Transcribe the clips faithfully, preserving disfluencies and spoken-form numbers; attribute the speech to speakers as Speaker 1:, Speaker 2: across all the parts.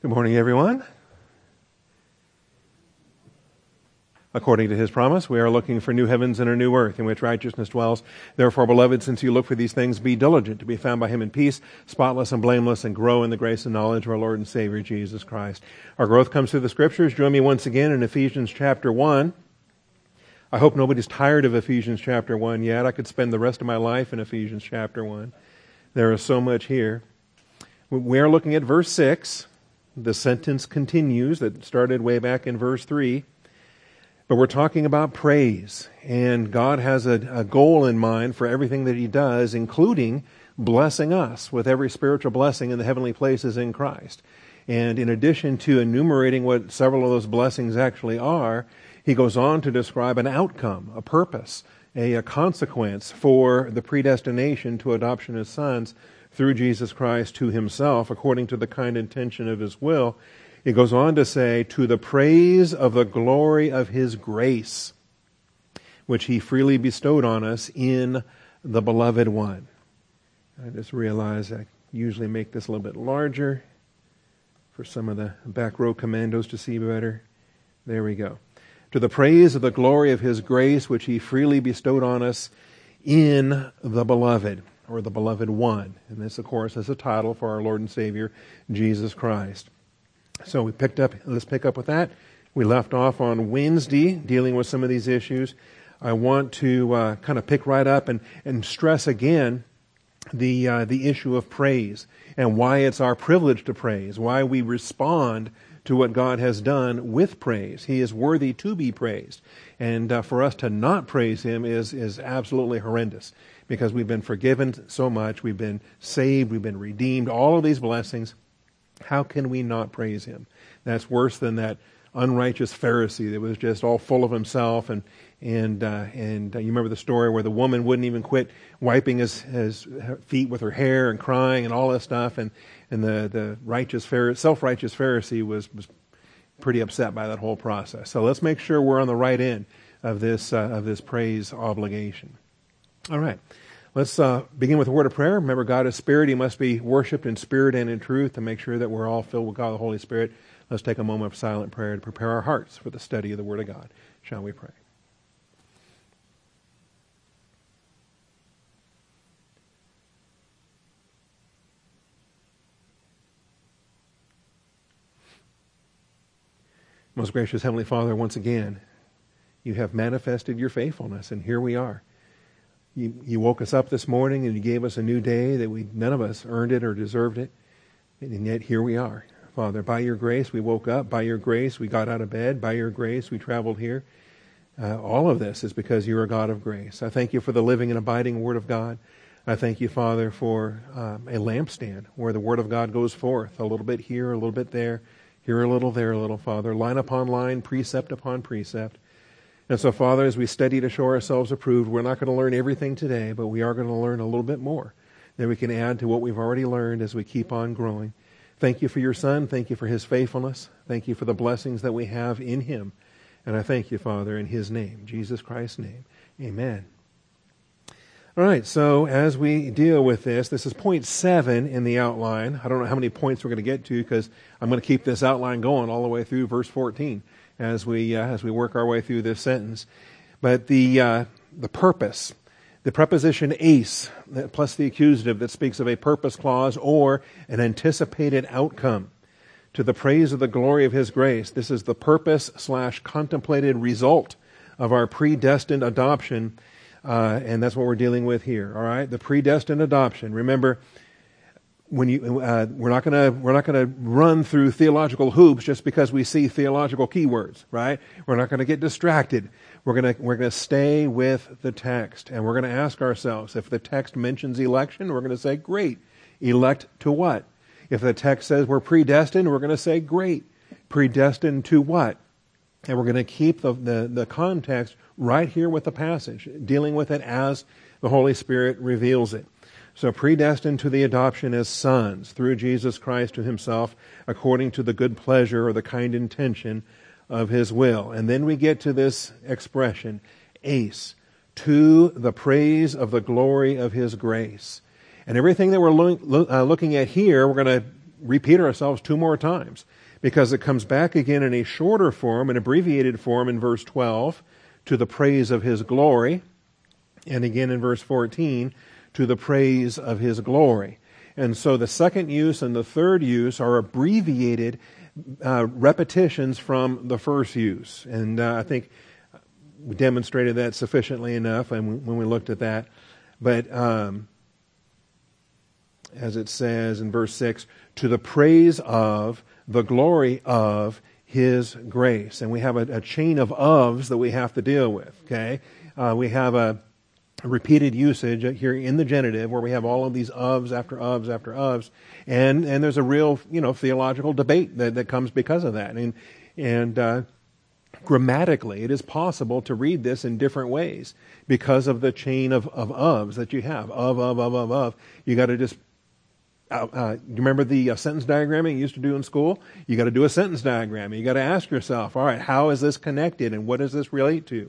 Speaker 1: Good morning, everyone. According to his promise, we are looking for new heavens and a new earth in which righteousness dwells. Therefore, beloved, since you look for these things, be diligent to be found by him in peace, spotless and blameless, and grow in the grace and knowledge of our Lord and Savior, Jesus Christ. Our growth comes through the Scriptures. Join me once again in Ephesians chapter one. I hope nobody's tired of Ephesians chapter one yet. I could spend the rest of my life in Ephesians chapter one. There is so much here. We are looking at verse six. The sentence continues that started way back in verse three. But we're talking about praise. And God has a, a goal in mind for everything that he does, including blessing us with every spiritual blessing in the heavenly places in Christ. And in addition to enumerating what several of those blessings actually are, he goes on to describe an outcome, a purpose, a, a consequence for the predestination to adoption as sons through Jesus Christ to himself, according to the kind intention of his will. It goes on to say, to the praise of the glory of his grace, which he freely bestowed on us in the beloved one. I just realized I usually make this a little bit larger for some of the back row commandos to see better. There we go. To the praise of the glory of his grace, which he freely bestowed on us in the beloved, or the beloved one. And this, of course, is a title for our Lord and Savior, Jesus Christ. So we picked up, let's pick up with that. We left off on Wednesday dealing with some of these issues. I want to uh, kind of pick right up and, and stress again the uh, the issue of praise and why it's our privilege to praise, why we respond to what God has done with praise. He is worthy to be praised. And uh, for us to not praise him is, is absolutely horrendous, because we've been forgiven so much, we've been saved, we've been redeemed, all of these blessings. How can we not praise him? That's worse than that unrighteous Pharisee that was just all full of himself. And and uh, and uh, you remember the story where the woman wouldn't even quit wiping his, his feet with her hair and crying and all this stuff. And and the the righteous Pharisee, self-righteous Pharisee was was pretty upset by that whole process. So let's make sure we're on the right end of this uh, of this praise obligation. All right. Let's uh, begin with a word of prayer. Remember, God is spirit. He must be worshipped in spirit and in truth to make sure that we're all filled with God the Holy Spirit. Let's take a moment of silent prayer to prepare our hearts for the study of the Word of God. Shall we pray? Most gracious Heavenly Father, once again, you have manifested your faithfulness, and here we are. You, you woke us up this morning and you gave us a new day that we none of us earned it or deserved it. And yet here we are. Father, by your grace we woke up. By your grace we got out of bed. By your grace we traveled here. Uh, all of this is because you're a God of grace. I thank you for the living and abiding Word of God. I thank you, Father, for um, a lampstand where the Word of God goes forth. A little bit here, a little bit there. Here a little, there a little, Father. Line upon line, precept upon precept. And so, Father, as we study to show ourselves approved, we're not going to learn everything today, but we are going to learn a little bit more that we can add to what we've already learned as we keep on growing. Thank you for your Son. Thank you for his faithfulness. Thank you for the blessings that we have in him. And I thank you, Father, in his name, Jesus Christ's name. Amen. All right, so as we deal with this, this is point seven in the outline. I don't know how many points we're going to get to because I'm going to keep this outline going all the way through verse fourteen. As we uh, as we work our way through this sentence. But the uh, the purpose, the preposition ace, plus the accusative that speaks of a purpose clause or an anticipated outcome, to the praise of the glory of his grace. This is the purpose slash contemplated result of our predestined adoption, uh, and that's what we're dealing with here. All right, the predestined adoption. Remember, When you, uh, we're not going to we're not going to run through theological hoops just because we see theological keywords, right? We're not going to get distracted. We're going to we're going to stay with the text, and we're going to ask ourselves, if the text mentions election, we're going to say, great. Elect to what? If the text says we're predestined, we're going to say, great. Predestined to what? And we're going to keep the, the the context right here with the passage, dealing with it as the Holy Spirit reveals it. So predestined to the adoption as sons through Jesus Christ to himself, according to the good pleasure or the kind intention of his will. And then we get to this expression, ace, to the praise of the glory of his grace. And everything that we're lo- lo- uh, looking at here, we're going to repeat ourselves two more times, because it comes back again in a shorter form, an abbreviated form in verse twelve, to the praise of his glory, and again in verse fourteen, to the praise of his glory. And so the second use and the third use are abbreviated uh, repetitions from the first use. And uh, I think we demonstrated that sufficiently enough and when we looked at that. But um, as it says in verse six, to the praise of the glory of his grace. And we have a, a chain of ofs that we have to deal with, okay? Uh, we have a, a repeated usage here in the genitive where we have all of these ofs after ofs after ofs. And, and there's a real, you know, theological debate that, that comes because of that. And, and uh, grammatically, it is possible to read this in different ways because of the chain of, of ofs that you have. Of, of, of, of, of. You got to just Uh, uh, you remember the uh, sentence diagramming you used to do in school? You got to do a sentence diagram. You got to ask yourself, all right, how is this connected and what does this relate to?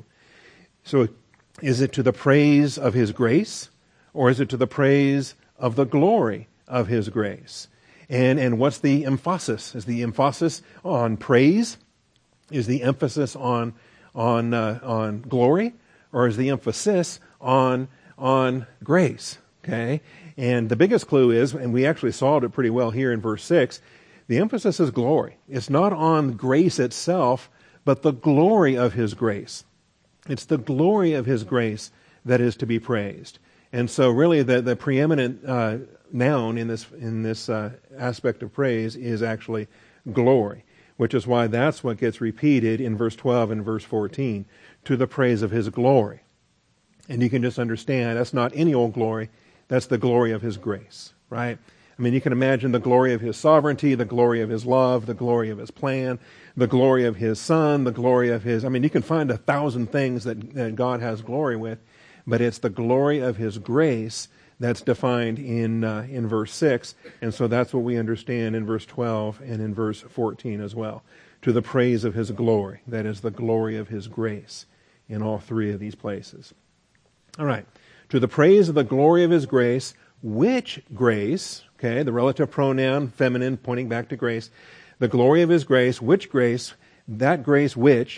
Speaker 1: So is it to the praise of his grace or is it to the praise of the glory of his grace? And and what's the emphasis? Is the emphasis on praise? Is the emphasis on on uh, on glory, or is the emphasis on on grace? Okay. And the biggest clue is, and we actually solved it pretty well here in verse six, the emphasis is glory. It's not on grace itself, but the glory of his grace. It's the glory of his grace that is to be praised. And so really the, the preeminent uh, noun in this, in this uh, aspect of praise is actually glory, which is why that's what gets repeated in verse twelve and verse fourteen, to the praise of his glory. And you can just understand that's not any old glory. That's the glory of his grace, right? I mean, you can imagine the glory of his sovereignty, the glory of his love, the glory of his plan, the glory of his son, the glory of his... I mean, you can find a thousand things that, that God has glory with, but it's the glory of his grace that's defined in uh, in verse six, and so that's what we understand in verse twelve and in verse fourteen as well. To the praise of his glory, that is the glory of his grace in all three of these places. All right. To the praise of the glory of his grace, which grace, okay, the relative pronoun, feminine, pointing back to grace, the glory of his grace, which grace, that grace which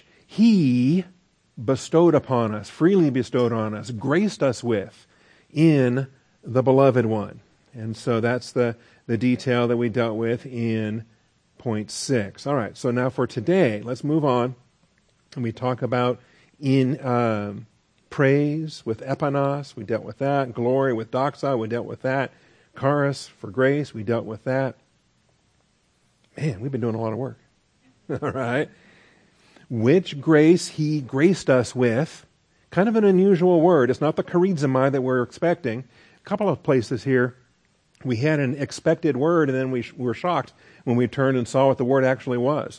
Speaker 1: he bestowed upon us, freely bestowed on us, graced us with in the beloved one. And so that's the, the detail that we dealt with in point six. All right, so now for today, let's move on. And we talk about in... Um, praise with epanos, we dealt with that. Glory with doxa, we dealt with that. Charis for grace, we dealt with that. Man, we've been doing a lot of work. All right. Which grace he graced us with. Kind of an unusual word. It's not the charizomai that we're expecting. A couple of places here, we had an expected word and then we were shocked when we turned and saw what the word actually was.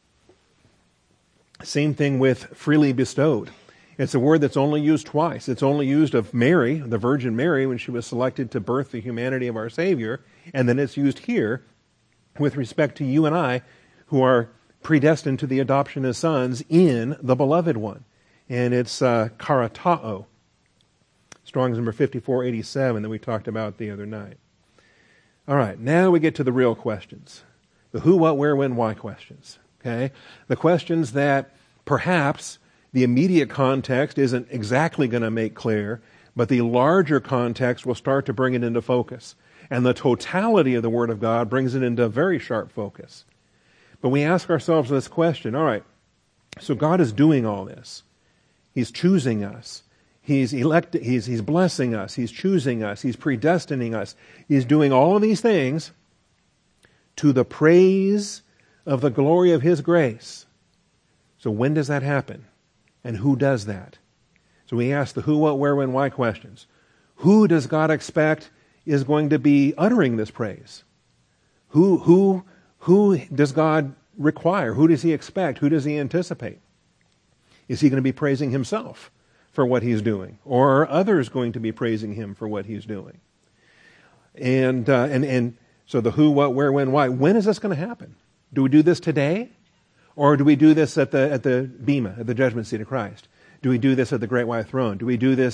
Speaker 1: Same thing with freely bestowed. It's a word that's only used twice. It's only used of Mary, the Virgin Mary, when she was selected to birth the humanity of our Savior. And then it's used here with respect to you and I, who are predestined to the adoption as sons in the Beloved One. And it's uh, karatao, Strong's number fifty-four eighty-seven that we talked about the other night. All right, now we get to the real questions. The who, what, where, when, why questions. Okay? The questions that perhaps the immediate context isn't exactly going to make clear, but the larger context will start to bring it into focus. And the totality of the Word of God brings it into very sharp focus. But we ask ourselves this question, all right, so God is doing all this. He's choosing us. He's electing, he's, he's blessing us. He's choosing us. He's predestining us. He's doing all of these things to the praise of the glory of his grace. So when does that happen? And who does that? So we ask the who, what, where, when, why questions. Who does God expect is going to be uttering this praise? Who, who, who does God require? Who does he expect? Who does he anticipate? Is he going to be praising himself for what he's doing? Or are others going to be praising him for what he's doing? And, uh, and, and so the who, what, where, when, why. When is this going to happen? Do we do this today? Or do we do this at the at the bema, at the judgment seat of Christ? Do we do this at the great white throne? Do we do this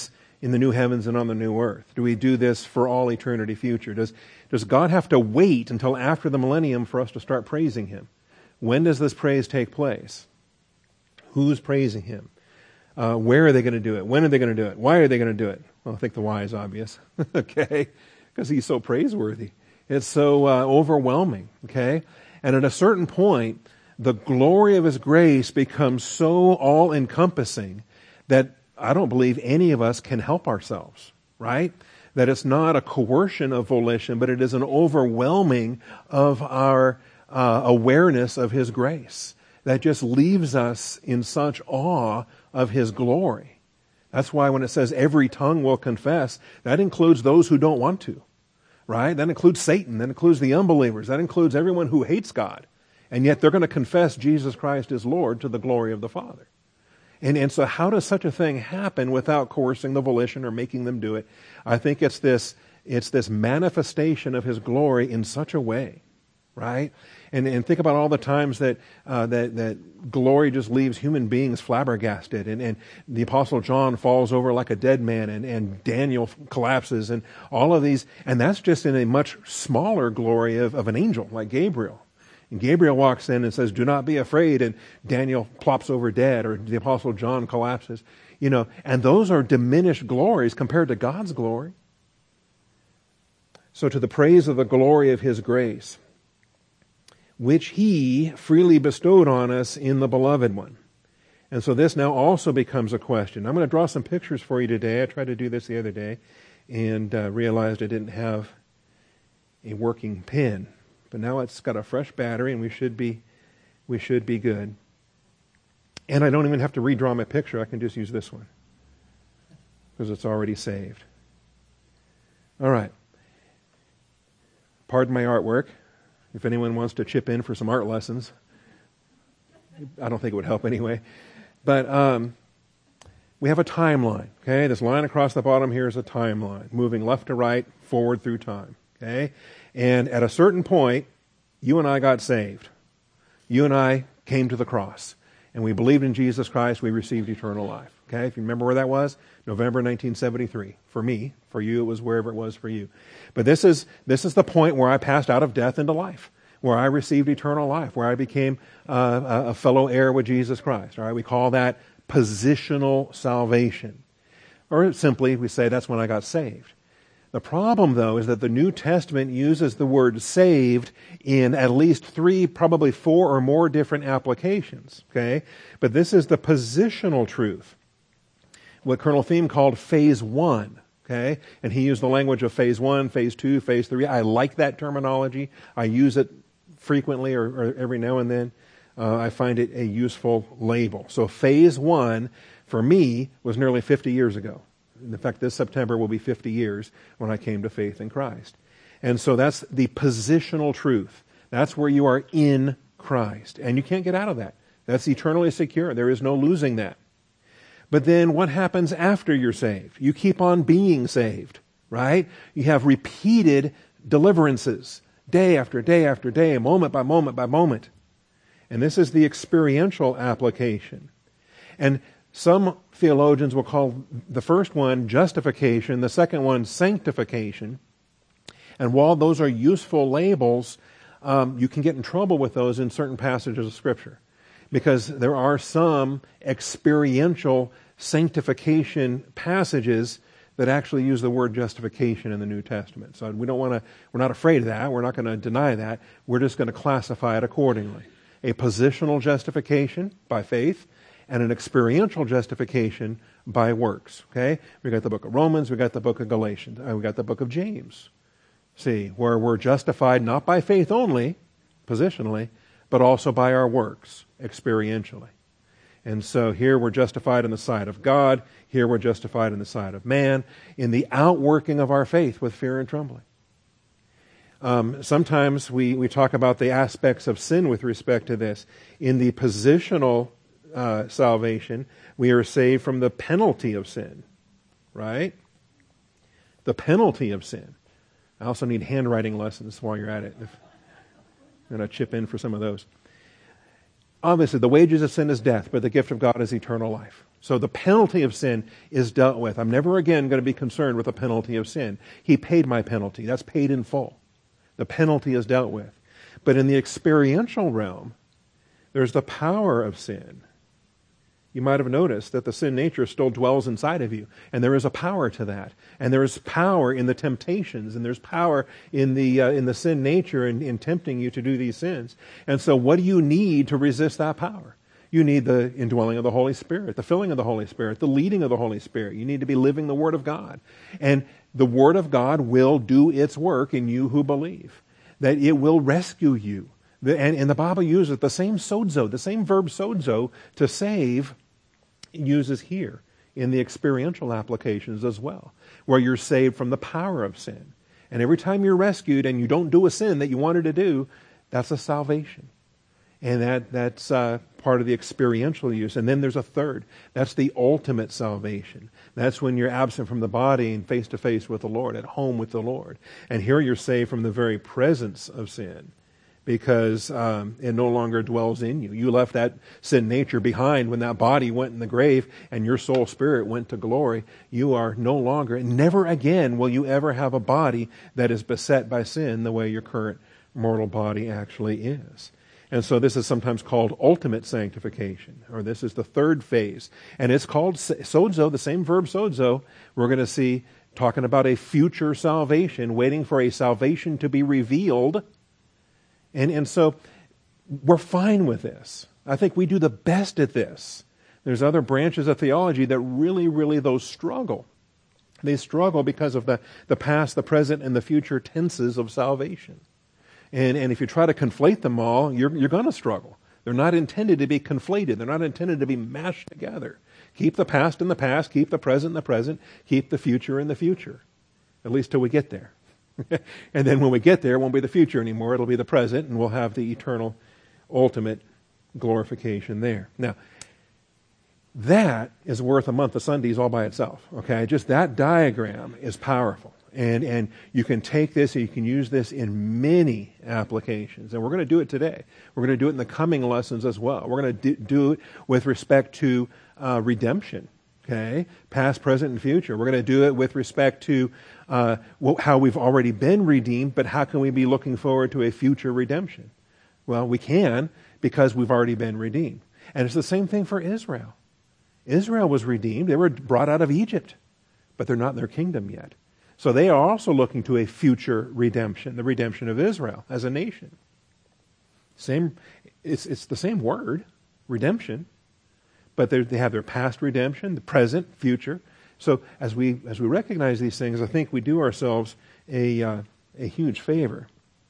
Speaker 1: in the new heavens and on the new earth? Do we do this for all eternity future? Does, does God have to wait until after the millennium for us to start praising him? When does this praise take place? Who's praising him? Uh, where are they going to do it? When are they going to do it? Why are they going to do it? Well, I think the why is obvious, okay? Because he's so praiseworthy. It's so uh, overwhelming, okay? And at a certain point, the glory of his grace becomes so all-encompassing that I don't believe any of us can help ourselves, right? That it's not a coercion of volition, but it is an overwhelming of our uh, awareness of his grace that just leaves us in such awe of his glory. That's why when it says every tongue will confess, that includes those who don't want to, right? That includes Satan. That includes the unbelievers. That includes everyone who hates God. And yet they're going to confess Jesus Christ is Lord to the glory of the Father. And, and so how does such a thing happen without coercing the volition or making them do it? I think it's this, it's this manifestation of his glory in such a way, right? And, and think about all the times that, uh, that, that glory just leaves human beings flabbergasted. And, and the Apostle John falls over like a dead man, and, and Daniel collapses, and all of these. And that's just in a much smaller glory of, of an angel like Gabriel. And Gabriel walks in and says, "Do not be afraid," and Daniel plops over dead, or the Apostle John collapses. You know, and those are diminished glories compared to God's glory. So to the praise of the glory of his grace, which he freely bestowed on us in the Beloved One. And so this now also becomes a question. I'm going to draw some pictures for you today. I tried to do this the other day and uh, realized I didn't have a working pen. But now it's got a fresh battery, and we should be we should be good. And I don't even have to redraw my picture. I can just use this one because it's already saved. All right. Pardon my artwork. If anyone wants to chip in for some art lessons, I don't think it would help anyway. But um, we have a timeline, okay? This line across the bottom here is a timeline, moving left to right, forward through time, okay? And at a certain point, you and I got saved. You and I came to the cross, and we believed in Jesus Christ. We received eternal life, okay? If you remember where that was, November nineteen seventy-three. For me, for you, it was wherever it was for you. But this is this is the point where I passed out of death into life, where I received eternal life, where I became uh, a fellow heir with Jesus Christ. All right, we call that positional salvation, or simply we say that's when I got saved. The problem, though, is that the New Testament uses the word saved in at least three, probably four or more different applications. Okay, but this is the positional truth, what Colonel Thiem called phase one. Okay, and he used the language of phase one, phase two, phase three. I like that terminology. I use it frequently, or, or every now and then. Uh, I find it a useful label. So phase one, for me, was nearly fifty years ago. In fact, this September will be fifty years when I came to faith in Christ. And so that's the positional truth. That's where you are in Christ. And you can't get out of that. That's eternally secure. There is no losing that. But then what happens after you're saved? You keep on being saved, right? You have repeated deliverances, day after day after day, moment by moment by moment. And this is the experiential application. And some theologians will call the first one justification, the second one sanctification. And while those are useful labels, um, you can get in trouble with those in certain passages of Scripture, because there are some experiential sanctification passages that actually use the word justification in the New Testament. So we don't want to, we're not afraid of that. We're not going to deny that. We're just going to classify it accordingly. A positional justification by faith, and an experiential justification by works. Okay? We got the book of Romans, we got the book of Galatians, and we got the book of James. See, where we're justified not by faith only, positionally, but also by our works, experientially. And so here we're justified in the sight of God, here we're justified in the sight of man, in the outworking of our faith with fear and trembling. Um, sometimes we, we talk about the aspects of sin with respect to this. In the positional Uh, salvation, we are saved from the penalty of sin, right? The penalty of sin. I also need handwriting lessons while you're at it. If I'm going to chip in for some of those. Obviously, the wages of sin is death, but the gift of God is eternal life. So the penalty of sin is dealt with. I'm never again going to be concerned with the penalty of sin. He paid my penalty. That's paid in full. The penalty is dealt with. But in the experiential realm, there's the power of sin. You might have noticed that the sin nature still dwells inside of you, and there is a power to that. And there is power in the temptations, and there's power in the uh, in the sin nature in, in tempting you to do these sins. And so what do you need to resist that power? You need the indwelling of the Holy Spirit, the filling of the Holy Spirit, the leading of the Holy Spirit. You need to be living the Word of God. And the Word of God will do its work in you who believe. That it will rescue you. The, and, and the Bible uses the same sozo, the same verb sozo, to save, uses here in the experiential applications as well, where you're saved from the power of sin. And every time you're rescued and you don't do a sin that you wanted to do, that's a salvation. And that that's uh, part of the experiential use. And then there's a third. That's the ultimate salvation. That's when you're absent from the body and face to face with the Lord, at home with the Lord. And here you're saved from the very presence of sin, because um, it no longer dwells in you. You left that sin nature behind when that body went in the grave and your soul spirit went to glory. You are no longer, and never again will you ever have a body that is beset by sin the way your current mortal body actually is. And so this is sometimes called ultimate sanctification, or this is the third phase. And it's called sozo, the same verb sozo, we're going to see talking about a future salvation, waiting for a salvation to be revealed. And, and so we're fine with this. I think we do the best at this. There's other branches of theology that really, really, those struggle. They struggle because of the, the past, the present, and the future tenses of salvation. And, and if you try to conflate them all, you're, you're going to struggle. They're not intended to be conflated. They're not intended to be mashed together. Keep the past in the past, keep the present in the present, keep the future in the future, at least till we get there. And then when we get there, it won't be the future anymore. It'll be the present, and we'll have the eternal, ultimate glorification there. Now, that is worth a month of Sundays all by itself. Okay, just that diagram is powerful. And and you can take this and you can use this in many applications. And we're going to do it today. We're going to do it in the coming lessons as well. We're going to do it with respect to uh, redemption, okay? Past, present, and future. We're going to do it with respect to uh, how we've already been redeemed, but how can we be looking forward to a future redemption? Well, we can, because we've already been redeemed. And it's the same thing for Israel. Israel was redeemed. They were brought out of Egypt, but they're not in their kingdom yet. So they are also looking to a future redemption, the redemption of Israel as a nation. Same, it's it's the same word, redemption, but they have their past redemption, the present, future. So as we as we recognize these things, I think we do ourselves a uh, a huge favor.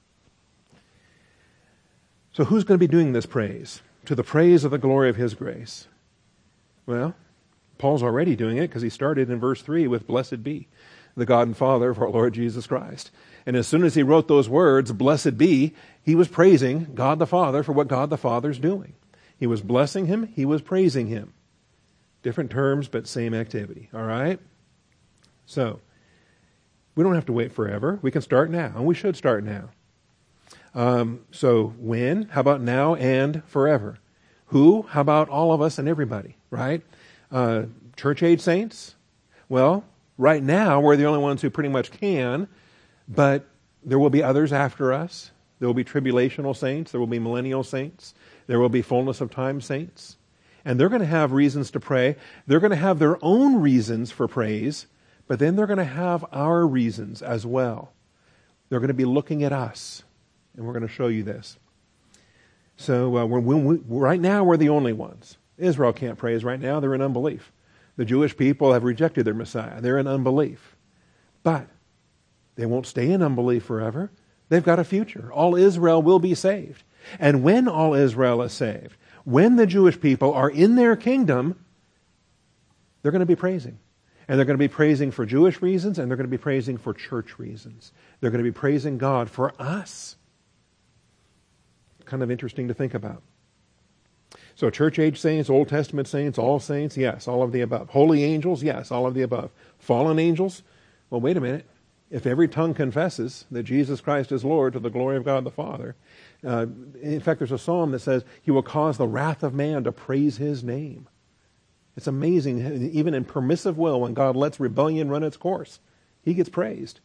Speaker 1: So who's going to be doing this praise? To the praise of the glory of His grace. Well, Paul's already doing it because he started in verse three with blessed be the God and Father of our Lord Jesus Christ. And as soon as he wrote those words, blessed be, he was praising God the Father for what God the Father's doing. He was blessing Him, he was praising Him. Different terms, but same activity. All right? So, we don't have to wait forever. We can start now, and we should start now. Um, so, when? How about now and forever? Who? How about all of us and everybody, right? Uh, church age saints? Well, right now, we're the only ones who pretty much can, but there will be others after us. There will be tribulational saints. There will be millennial saints. There will be fullness of time saints. And they're going to have reasons to pray. They're going to have their own reasons for praise, but then they're going to have our reasons as well. They're going to be looking at us, and we're going to show you this. So uh, we're, we, right now, we're the only ones. Israel can't praise right now. They're in unbelief. The Jewish people have rejected their Messiah. They're in unbelief. But they won't stay in unbelief forever. They've got a future. All Israel will be saved. And when all Israel is saved, when the Jewish people are in their kingdom, they're going to be praising. And they're going to be praising for Jewish reasons, and they're going to be praising for church reasons. They're going to be praising God for us. Kind of interesting to think about. So church age saints, Old Testament saints, all saints, yes, all of the above. Holy angels, yes, all of the above. Fallen angels, well, wait a minute. If every tongue confesses that Jesus Christ is Lord to the glory of God the Father, uh, in fact, there's a psalm that says He will cause the wrath of man to praise His name. It's amazing, even in permissive will, when God lets rebellion run its course, he gets praised.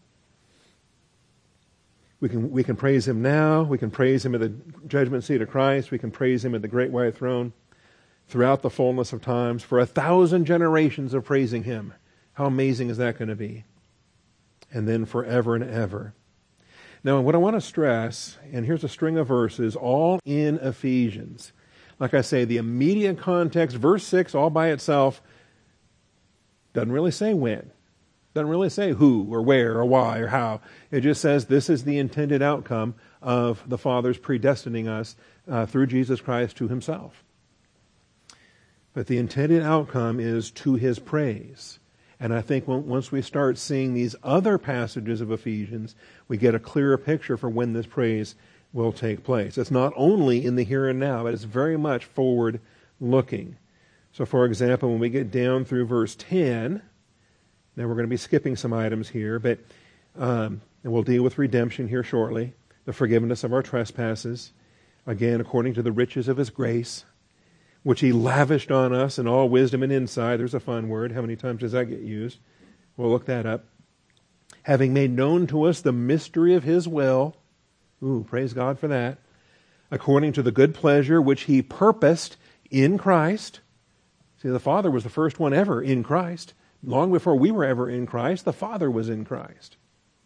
Speaker 1: We can, we can praise him now. We can praise him at the judgment seat of Christ. We can praise him at the great white throne throughout the fullness of times, for a thousand generations of praising him. How amazing is that going to be? And then forever and ever. Now, what I want to stress, and here's a string of verses, all in Ephesians. Like I say, the immediate context, verse six, all by itself, doesn't really say when. Doesn't really say who or where or why or how. It just says this is the intended outcome of the Father's predestining us uh, through Jesus Christ to himself. But the intended outcome is to his praise. And I think when, once we start seeing these other passages of Ephesians, we get a clearer picture for when this praise will take place. It's not only in the here and now, but it's very much forward-looking. So, for example, when we get down through verse ten, now we're going to be skipping some items here, but um, and we'll deal with redemption here shortly, the forgiveness of our trespasses, again, according to the riches of his grace, which he lavished on us in all wisdom and insight. There's a fun word. How many times does that get used? We'll look that up. Having made known to us the mystery of his will. Ooh, praise God for that. According to the good pleasure which he purposed in Christ. See, the Father was the first one ever in Christ. Long before we were ever in Christ, the Father was in Christ.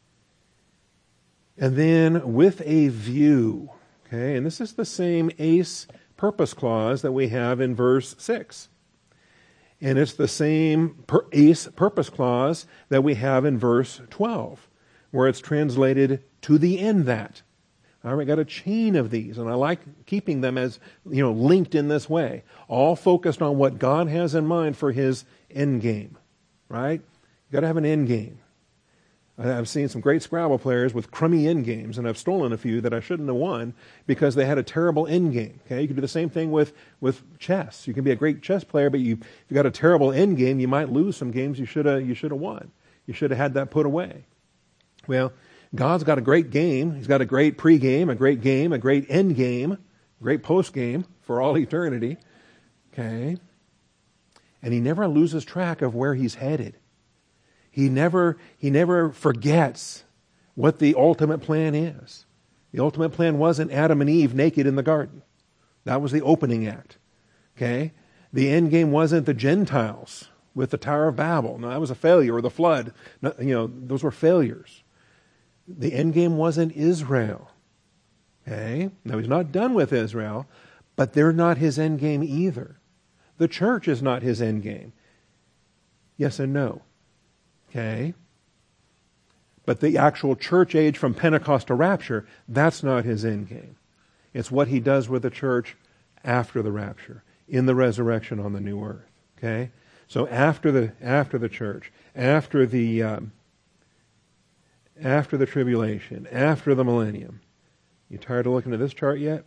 Speaker 1: And then with a view. Okay, and this is the same ace purpose clause that we have in verse six. And it's the same per, ace purpose clause that we have in verse twelve, where it's translated to the end that. All right, got a chain of these, and I like keeping them as, you know, linked in this way, all focused on what God has in mind for his end game, right? You've got to have an end game. I've seen some great Scrabble players with crummy end games, and I've stolen a few that I shouldn't have won because they had a terrible end game. Okay, you can do the same thing with, with chess. You can be a great chess player, but you, if you've got a terrible end game, you might lose some games you should have you should have won. You should have had that put away. Well, God's got a great game. He's got a great pre-game, a great game, a great end game, a great post-game for all eternity. Okay, and he never loses track of where he's headed. He never, he never forgets what the ultimate plan is. The ultimate plan wasn't Adam and Eve naked in the garden. That was the opening act. Okay? The end game wasn't the Gentiles with the Tower of Babel. No, that was a failure, or the flood. No, you know, those were failures. The end game wasn't Israel. Okay? Now, he's not done with Israel, but they're not his end game either. The church is not his end game. Yes and no. Okay? But the actual church age from Pentecost to rapture, that's not his end game. It's what he does with the church after the rapture, in the resurrection on the new earth. Okay? So after the after the church, after the um, after the tribulation, after the millennium. You tired of looking at this chart yet?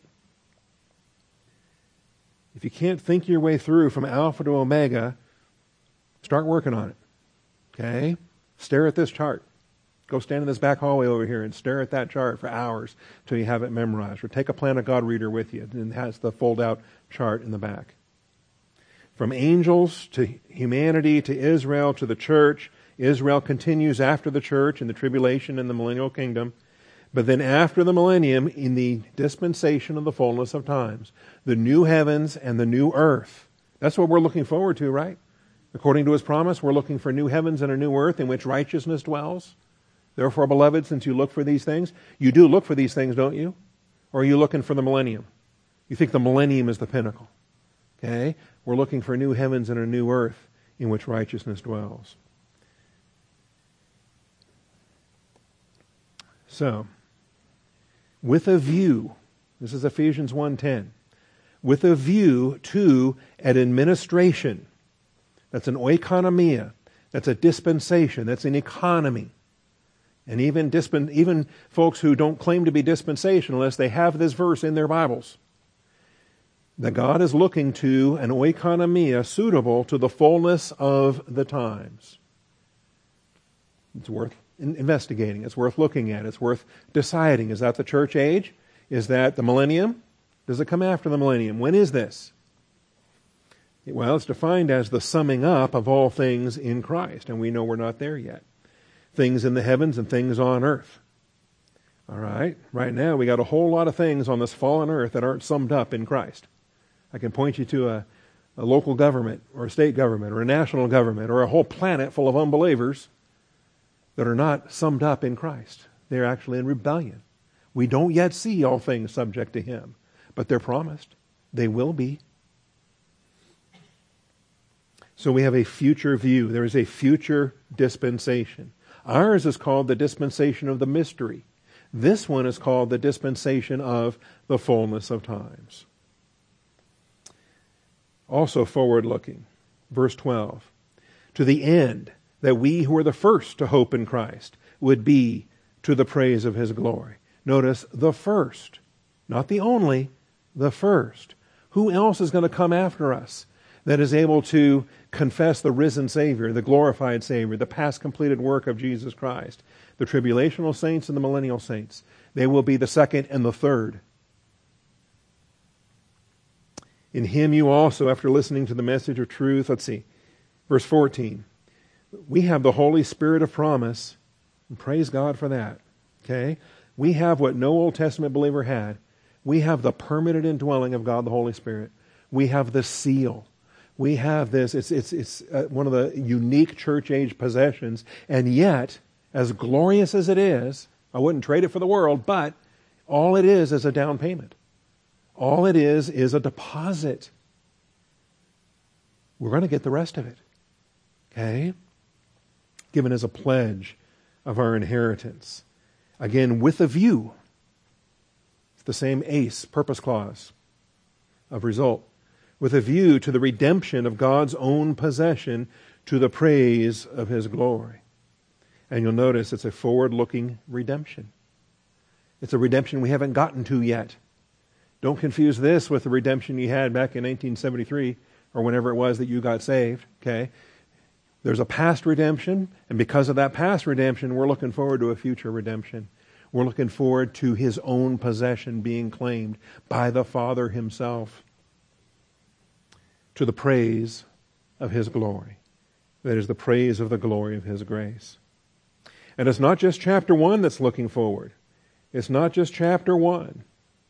Speaker 1: If you can't think your way through from Alpha to Omega, start working on it. Okay? Stare at this chart. Go stand in this back hallway over here and stare at that chart for hours till you have it memorized. Or take a Plan of God reader with you, and it has the fold-out chart in the back. From angels to humanity to Israel to the church, Israel continues after the church in the tribulation and the millennial kingdom. But then after the millennium, in the dispensation of the fullness of times, the new heavens and the new earth. That's what we're looking forward to, right? According to his promise, we're looking for new heavens and a new earth in which righteousness dwells. Therefore, beloved, since you look for these things, you do look for these things, don't you? Or are you looking for the millennium? You think the millennium is the pinnacle. Okay? We're looking for new heavens and a new earth in which righteousness dwells. So, with a view, this is Ephesians one ten, with a view to an administration. That's an oikonomia. That's a dispensation. That's an economy. And even dispen- even folks who don't claim to be dispensationalists, they have this verse in their Bibles. That God is looking to an oikonomia suitable to the fullness of the times. It's worth investigating. It's worth looking at. It's worth deciding. Is that the church age? Is that the millennium? Does it come after the millennium? When is this? Well, it's defined as the summing up of all things in Christ, and we know we're not there yet. Things in the heavens and things on earth. All right? Right now, we got a whole lot of things on this fallen earth that aren't summed up in Christ. I can point you to a, a local government or a state government or a national government or a whole planet full of unbelievers that are not summed up in Christ. They're actually in rebellion. We don't yet see all things subject to Him, but they're promised. They will be. So we have a future view. There is a future dispensation. Ours is called the dispensation of the mystery. This one is called the dispensation of the fullness of times. Also forward-looking, verse twelve, to the end that we who are the first to hope in Christ would be to the praise of His glory. Notice, the first, not the only, the first. Who else is going to come after us that is able to confess the risen Savior, the glorified Savior, the past completed work of Jesus Christ? The tribulational saints and the millennial saints. They will be the second and the third. In Him you also, after listening to the message of truth, let's see, verse fourteen, we have the Holy Spirit of promise, and praise God for that. Okay? We have what no Old Testament believer had. We have the permanent indwelling of God the Holy Spirit. We have the seal. We have this, it's, it's, it's uh, one of the unique church age possessions, and yet, as glorious as it is, I wouldn't trade it for the world, but all it is is a down payment. All it is is a deposit. We're going to get the rest of it. Okay? Given as a pledge of our inheritance. Again, with a view. It's the same ace, purpose clause of result. With a view to the redemption of God's own possession to the praise of His glory. And you'll notice it's a forward-looking redemption. It's a redemption we haven't gotten to yet. Don't confuse this with the redemption you had back in nineteen seventy-three or whenever it was that you got saved. Okay? There's a past redemption, and because of that past redemption, we're looking forward to a future redemption. We're looking forward to His own possession being claimed by the Father Himself to the praise of His glory. That is the praise of the glory of His grace. And it's not just chapter one that's looking forward. It's not just chapter one.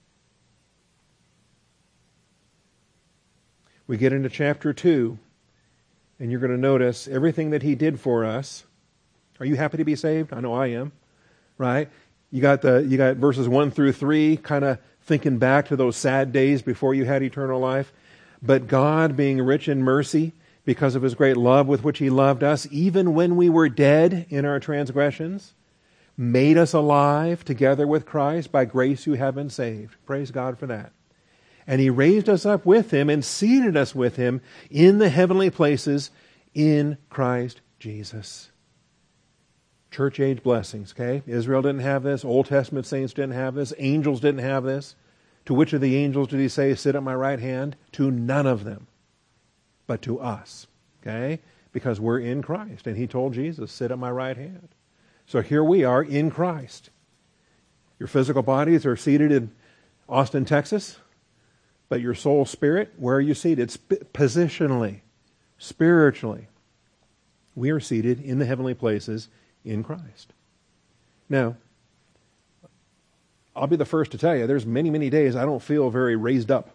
Speaker 1: We get into chapter two, and you're going to notice everything that He did for us. Are you happy to be saved? I know I am. Right? You got the you got verses one through three, kind of thinking back to those sad days before you had eternal life. But God, being rich in mercy, because of His great love with which He loved us, even when we were dead in our transgressions, made us alive together with Christ. By grace you have been saved. Praise God for that. And He raised us up with Him and seated us with Him in the heavenly places in Christ Jesus. Church age blessings, okay? Israel didn't have this. Old Testament saints didn't have this. Angels didn't have this. To which of the angels did He say, sit at my right hand? To none of them, but to us, okay? Because we're in Christ. And He told Jesus, sit at my right hand. So here we are in Christ. Your physical bodies are seated in Austin, Texas, but your soul, spirit, where are you seated? Sp- positionally, spiritually. We are seated in the heavenly places in Christ. Now, I'll be the first to tell you, there's many, many days I don't feel very raised up.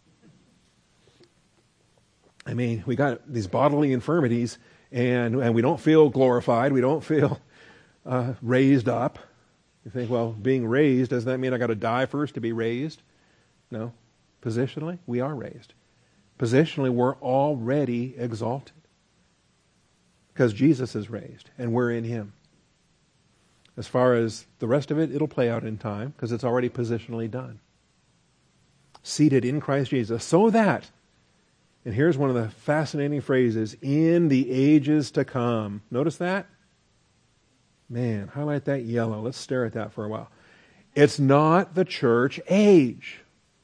Speaker 1: I mean, we got these bodily infirmities, and, and we don't feel glorified. We don't feel uh, raised up. You think, well, being raised, does that mean I got to die first to be raised? No. Positionally, we are raised. Positionally, we're already exalted. Because Jesus is raised, and we're in Him. As far as the rest of it, it'll play out in time, because it's already positionally done. Seated in Christ Jesus, so that, and here's one of the fascinating phrases, in the ages to come. Notice that? Man, highlight that yellow. Let's stare at that for a while. It's not the church age.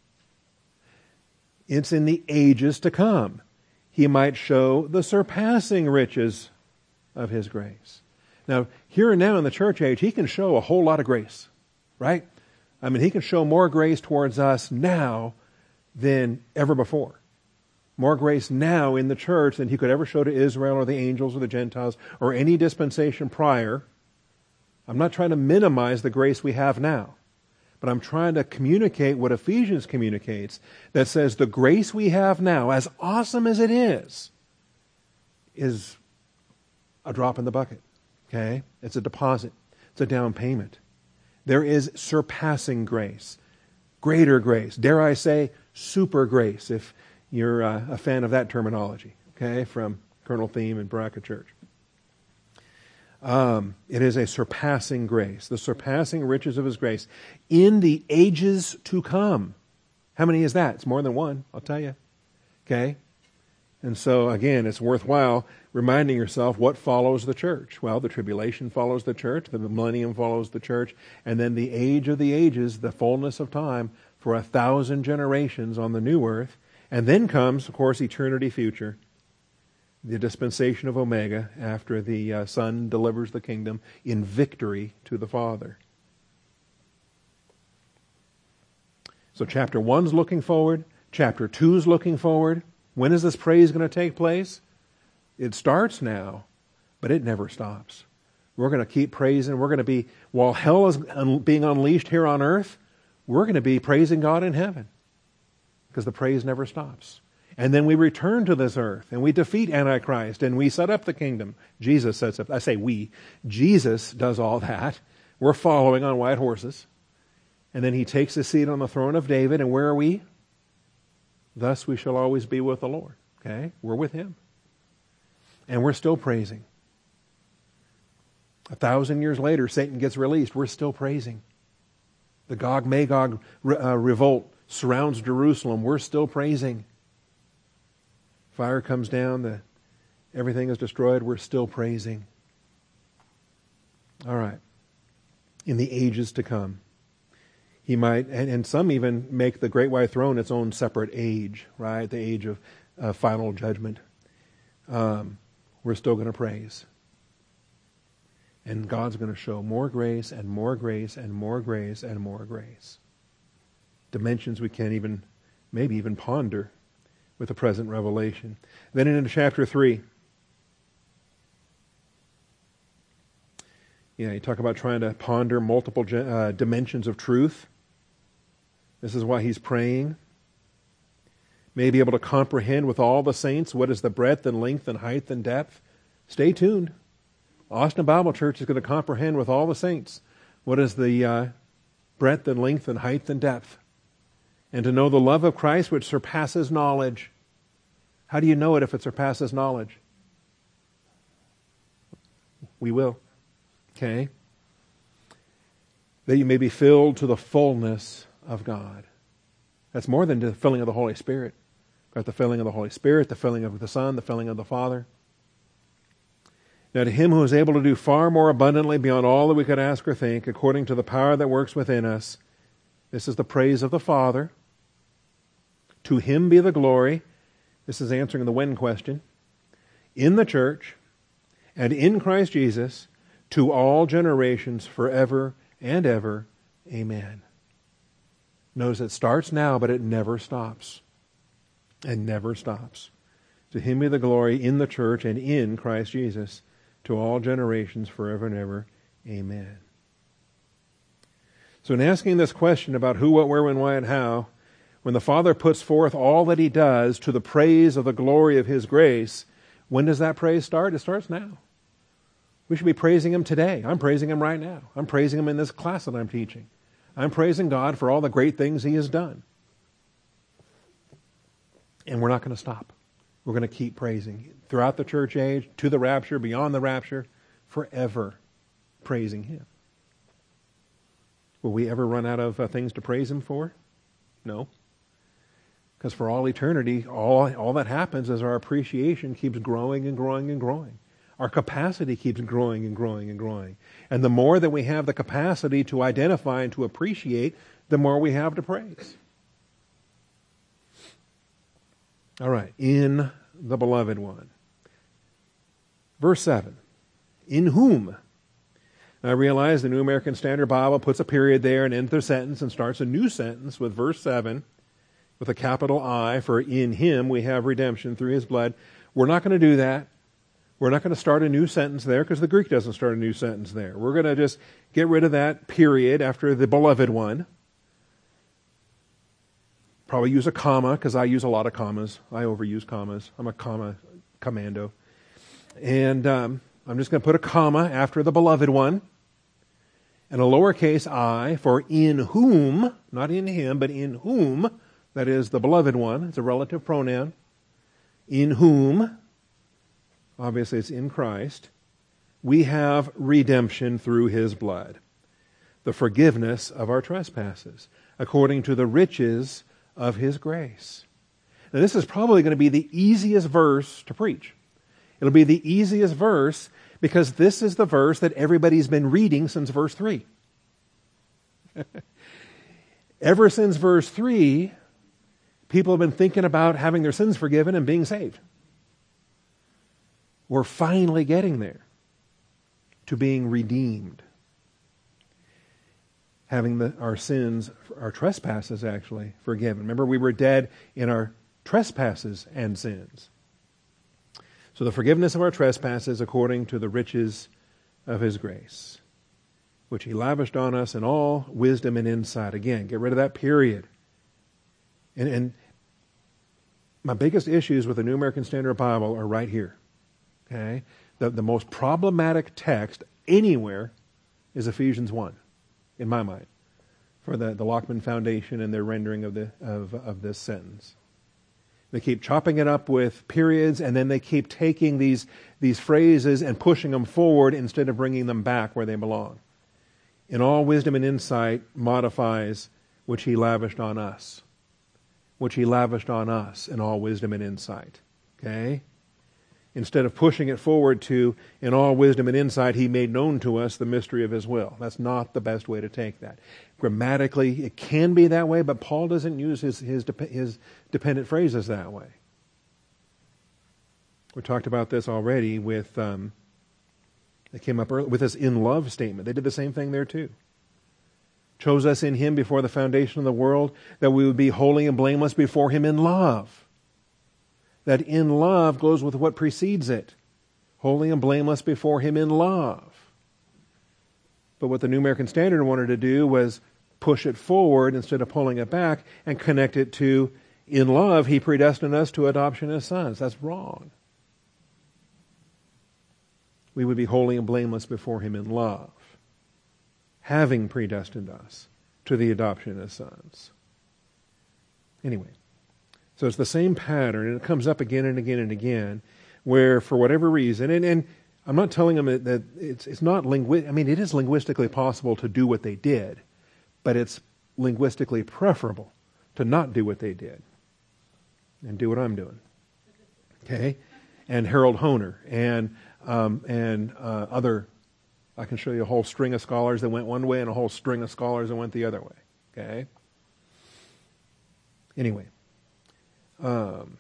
Speaker 1: It's in the ages to come. He might show the surpassing riches of His grace. Now, here and now in the church age, He can show a whole lot of grace, right? I mean, He can show more grace towards us now than ever before. more grace now in the church than he could ever show to Israel or the angels or the Gentiles or any dispensation prior. I'm not trying to minimize the grace we have now, but I'm trying to communicate what Ephesians communicates, that says the grace we have now, as awesome as it is, is a drop in the bucket. Okay? It's a deposit. It's a down payment. There is surpassing grace, greater grace, dare I say, super grace, if you're uh, a fan of that terminology, okay, from Colonel Thiem and Baraka Church. Um, it is a surpassing grace, the surpassing riches of His grace in the ages to come. How many is that? It's more than one, I'll tell you. Okay? And so, again, it's worthwhile reminding yourself what follows the church. Well, the tribulation follows the church, the millennium follows the church, and then the age of the ages, the fullness of time, for a thousand generations on the new earth. And then comes, of course, eternity future, the dispensation of Omega, after the uh, Son delivers the kingdom in victory to the Father. So chapter one's looking forward. Chapter two's looking forward. When is this praise going to take place? It starts now, but it never stops. We're going to keep praising. We're going to be, while hell is un- being unleashed here on earth, we're going to be praising God in heaven, because the praise never stops. And then we return to this earth, and we defeat Antichrist, and we set up the kingdom. Jesus sets up, I say we, Jesus does all that. We're following on white horses. And then He takes His seat on the throne of David, and where are we? Thus we shall always be with the Lord. Okay? We're with Him. And we're still praising. A thousand years later, Satan gets released. We're still praising. The Gog-Magog uh, revolt surrounds Jerusalem. We're still praising. Fire comes down, the, everything is destroyed. We're still praising. All right. In the ages to come. He might, and, and some even make the Great White Throne its own separate age, right? The age of uh, final judgment. Um, we're still going to praise. And God's going to show more grace and more grace and more grace and more grace. Dimensions we can't even, maybe even ponder with the present revelation. Then into chapter three. Yeah, you talk about trying to ponder multiple uh, dimensions of truth. This is why he's praying. May be able to comprehend with all the saints what is the breadth and length and height and depth. Stay tuned. Austin Bible Church is going to comprehend with all the saints what is the uh, breadth and length and height and depth. And to know the love of Christ which surpasses knowledge. How do you know it if it surpasses knowledge? We will. Okay? That you may be filled to the fullness of God. That's more than the filling of the Holy Spirit. Got the filling of the Holy Spirit, the filling of the Son, the filling of the Father. Now to Him who is able to do far more abundantly beyond all that we could ask or think, according to the power that works within us, this is the praise of the Father. To Him be the glory. This is answering the when question. In the church and in Christ Jesus, to all generations forever and ever. Amen. Notice it starts now, but it never stops. And never stops. To Him be the glory in the church and in Christ Jesus, to all generations forever and ever. Amen. So in asking this question about who, what, where, when, why, and how, when the Father puts forth all that He does to the praise of the glory of His grace, when does that praise start? It starts now. We should be praising Him today. I'm praising Him right now. I'm praising Him in this class that I'm teaching. I'm praising God for all the great things He has done. And we're not going to stop. We're going to keep praising throughout the church age, to the rapture, beyond the rapture, forever praising Him. Will we ever run out of uh, things to praise Him for? No. Because for all eternity, all, all that happens is our appreciation keeps growing and growing and growing. Our capacity keeps growing and growing and growing. And the more that we have the capacity to identify and to appreciate, the more we have to praise. All right, in the Beloved One. Verse seven, in whom. I realize the New American Standard Bible puts a period there and ends their sentence and starts a new sentence with verse seven. with a capital I, for in him we have redemption through his blood. We're not going to do that. We're not going to start a new sentence there because the Greek doesn't start a new sentence there. We're going to just get rid of that period after the beloved one. Probably use a comma because I use a lot of commas. I overuse commas. I'm a comma commando. And um, I'm just going to put a comma after the beloved one. And a lowercase I for in whom, not in him, but in whom, that is the beloved one. It's a relative pronoun. In whom, obviously it's in Christ, we have redemption through his blood, the forgiveness of our trespasses, according to the riches of his grace. Now this is probably going to be the easiest verse to preach. It'll be the easiest verse because this is the verse that everybody's been reading since verse three. Ever since verse three, people have been thinking about having their sins forgiven and being saved. We're finally getting there to being redeemed. Having the, our sins, our trespasses actually forgiven. Remember, we were dead in our trespasses and sins. So the forgiveness of our trespasses according to the riches of his grace, which he lavished on us in all wisdom and insight. Again, get rid of that period. And, and my biggest issues with the New American Standard Bible are right here. Okay, the, the most problematic text anywhere is Ephesians one, in my mind, for the, the Lockman Foundation and their rendering of the of, of this sentence. They keep chopping it up with periods, and then they keep taking these, these phrases and pushing them forward instead of bringing them back where they belong. In all wisdom and insight modifies which he lavished on us. Which he lavished on us in all wisdom and insight. Okay? Instead of pushing it forward to, in all wisdom and insight, he made known to us the mystery of his will. That's not the best way to take that. Grammatically, it can be that way, but Paul doesn't use his, his, his dependent phrases that way. We talked about this already with, um, it came up earlier, with this in love statement. They did the same thing there too. Chose us in him before the foundation of the world, that we would be holy and blameless before him in love. That in love goes with what precedes it. Holy and blameless before him in love. But what the New American Standard wanted to do was push it forward instead of pulling it back and connect it to, in love, he predestined us to adoption as sons. That's wrong. We would be holy and blameless before him in love, having predestined us to the adoption as sons. Anyway. So it's the same pattern, and it comes up again and again and again, where for whatever reason, and, and I'm not telling them that, that it's it's not linguistic. I mean, it is linguistically possible to do what they did, but it's linguistically preferable to not do what they did and do what I'm doing. Okay, and Harold Hoehner and um, and uh, other. I can show you a whole string of scholars that went one way and a whole string of scholars that went the other way. Okay. Anyway. Um,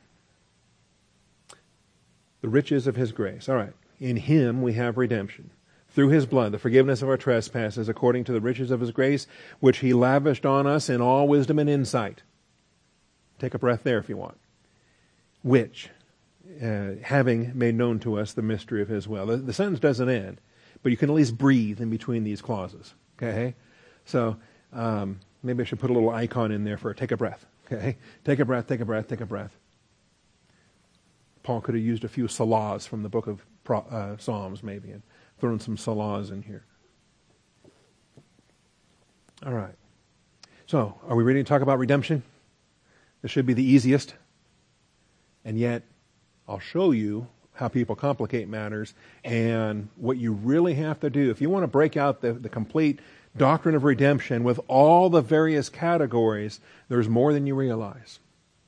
Speaker 1: the riches of his grace. All right. In him we have redemption. Through his blood, the forgiveness of our trespasses, according to the riches of his grace, which he lavished on us in all wisdom and insight. Take a breath there if you want. Which, uh, having made known to us the mystery of his will. The, the sentence doesn't end, but you can at least breathe in between these clauses. Okay? So, um, maybe I should put a little icon in there for take a breath. Okay, take a breath, take a breath, take a breath. Paul could have used a few salahs from the book of uh, Psalms, maybe, and thrown some salahs in here. All right. So, are we ready to talk about redemption? This should be the easiest. And yet, I'll show you how people complicate matters and what you really have to do. If you want to break out the, the complete doctrine of redemption with all the various categories, there's more than you realize.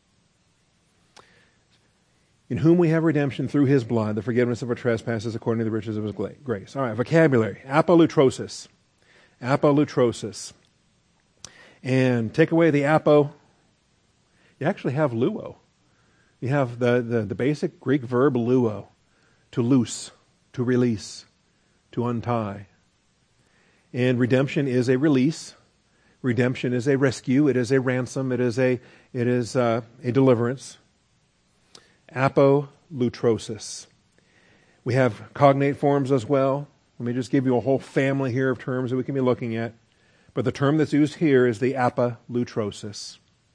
Speaker 1: In whom we have redemption through his blood, the forgiveness of our trespasses according to the riches of his grace. All right, vocabulary. Apolutrosis. Apolutrosis. And take away the apo. You actually have luo. You have the, the, the basic Greek verb luo. To loose, to release, to untie. And redemption is a release Redemption is a rescue. It is a ransom. It is a it is uh, a deliverance. Apolutrosis. We have cognate forms as well. Let me just give you a whole family here of terms that we can be looking at. But the term that's used here is the apolutrosis,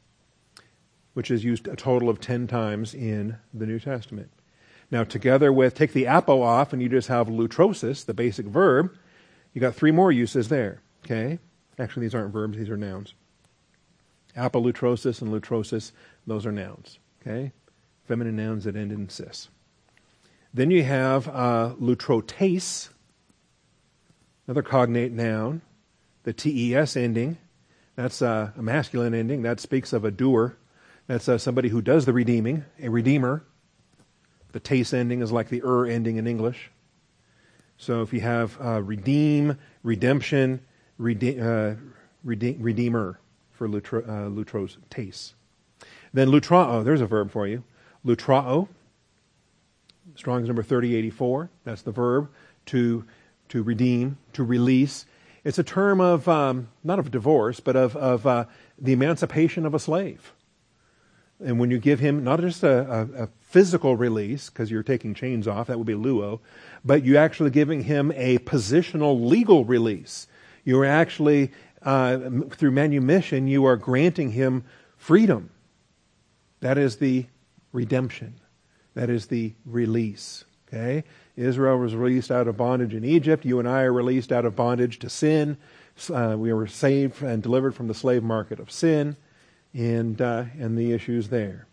Speaker 1: which is used a total of ten times in the New Testament. Now, together with, take the apo off and you just have lutrosis, the basic verb, you got three more uses there, okay? Actually, these aren't verbs, these are nouns. Apolutrosis and lutrosis, those are nouns, okay? Feminine nouns that end in cis. Then you have uh, lutrotes, another cognate noun, the T E S ending. That's uh, a masculine ending. That speaks of a doer. That's uh, somebody who does the redeeming, a redeemer. The tes ending is like the er ending in English. So if you have uh, redeem, redemption, rede- uh, rede- redeemer for lutro, uh, lutros, tes. Then lutrao, there's a verb for you. Lutrao, Strong's number thirty eighty-four. That's the verb to to redeem, to release. It's a term of, um, not of divorce, but of, of uh, the emancipation of a slave. And when you give him not just a, a, a physical release, because you're taking chains off, that would be luo, but you're actually giving him a positional legal release. You're actually, uh, through manumission, you are granting him freedom. That is the redemption. That is the release. Okay? Israel was released out of bondage in Egypt. You and I are released out of bondage to sin. Uh, we were saved and delivered from the slave market of sin and uh, and the issues there.